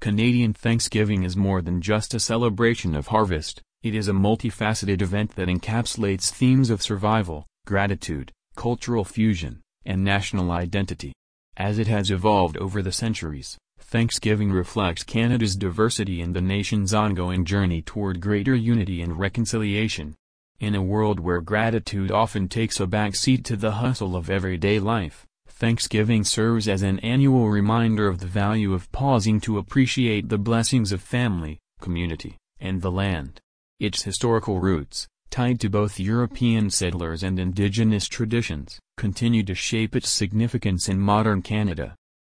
Canadian Thanksgiving is more than just a celebration of harvest, it is a multifaceted event that encapsulates themes of survival, gratitude, cultural fusion, and national identity. As it has evolved over the centuries, Thanksgiving reflects Canada's diversity and the nation's ongoing journey toward greater unity and reconciliation. In a world where gratitude often takes a back seat to the hustle of everyday life, Thanksgiving serves as an annual reminder of the value of pausing to appreciate the blessings of family, community, and the land. Its historical roots, tied to both European settlers and Indigenous traditions, continue to shape its significance in modern Canada.